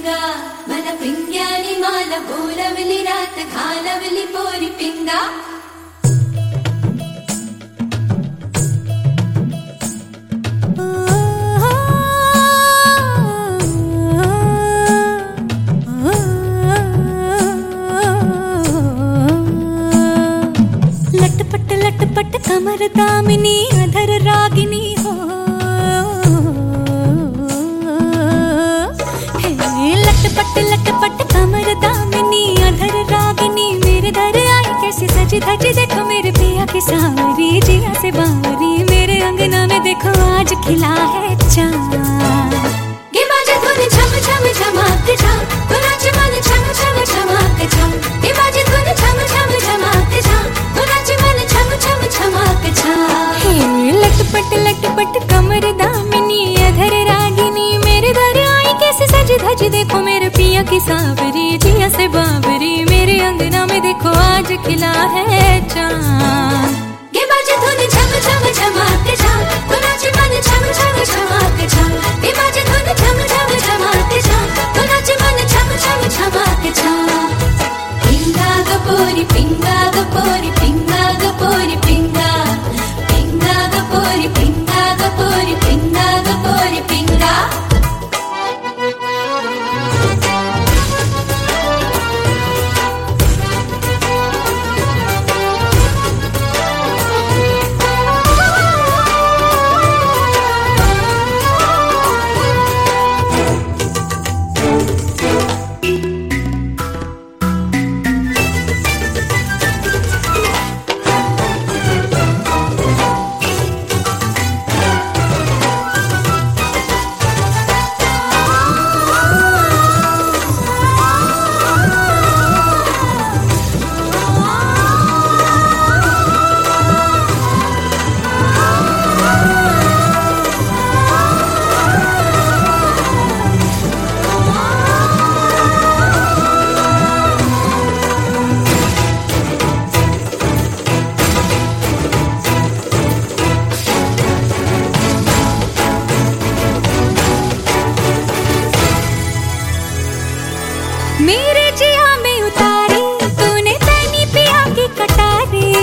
पिंगा मन पिंग्यानी माला बोलवली रात घालवली पोरी पिंगा लटपट लटपट कमर दामिनी अधर रागिनी हो लटपट लटपट कमर दामिनी अधर रागिनी मेरे दर आई कैसी सजी धजी देखो मेरे पिया की सावरी जिया से बावरी मेरे अंगना में देखो आज खिला है चांद गे बाजे धुन छम छम छमाक छम तो नाच मन छम छम छमाक छम गे बाजे धुन छम छम छमाक छम तो नाच मन छम छम छमाक छम लटपट लटपट कमर दामिनी अधर रागिनी मेरे दर आई कैसे सजी धजी देखो मेरे पिया की सावरी जिया से बावरी मेरे अंगना में देखो आज खिला है चांद गे बाजे धुन छम छम छमाक छम तो नाच मन छम छम छमाक छम गे बाजे धुन छम छम छमाक छम तो नाच मन छम छम छमाक छम पिंगा गपोरी पिंगा गपोरी पिंगा गपोरी पिंगा पिंगा गपोरी पिंगा गपोरी पिंगा गपोरी पिंगा मेरे जिया में उतारी तूने तैनी पिया की कटारी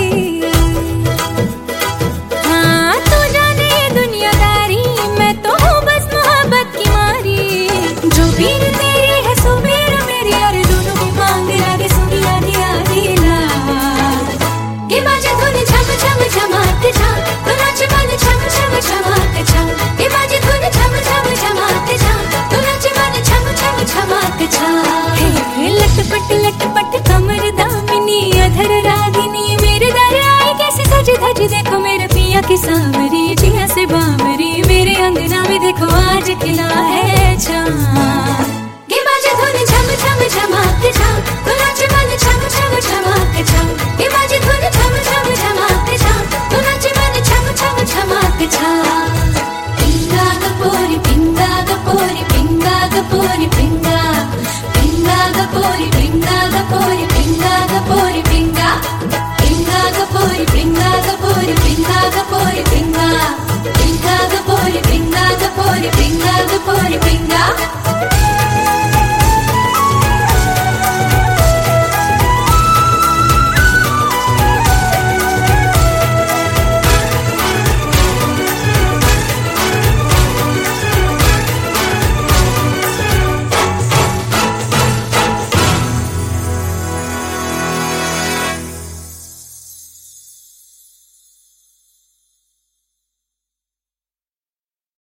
हाँ तू जाने दुनियादारी मैं तो हूँ बस मोहब्बत की मारी जो बीर तेरी है सुबीर मेरी और दोनों की मांग लागे सुनी आधी आधी ला गे बाजे धुन छम छम छमाक छम तो नाच मन छम छम छमाक छम गे बाजे धुन छम छम छमाक छम तो नाच मन छम छम छमाक छम लटपट लटपट कमर दामिनी अधर रागिनी मेरे दर आई कैसे सजी धजी देखो मेरे पिया की सावरी जिया से बावरी मेरे अंगना में देखो आज खिला है चांद गे बाजे धुन छम छम छमाक छम तो नाच मन छम छम छमाक छम गे बाजे धुन छम छम छमाक छम तो नाच मन छम छम छमाक छम पिंगा गपोरी पिंगा गपोरी पिंगा गपोरी पिंगा पिंगा गपोरी पिंगा गपोरी पिंगा गपोरी पिंगा पिंगा गपोरी पिंगा गपोरी पिंगा गपोरी पिंगा पिंगा गपोरी पिंगा गपोरी पिंगा गपोरी पिंगा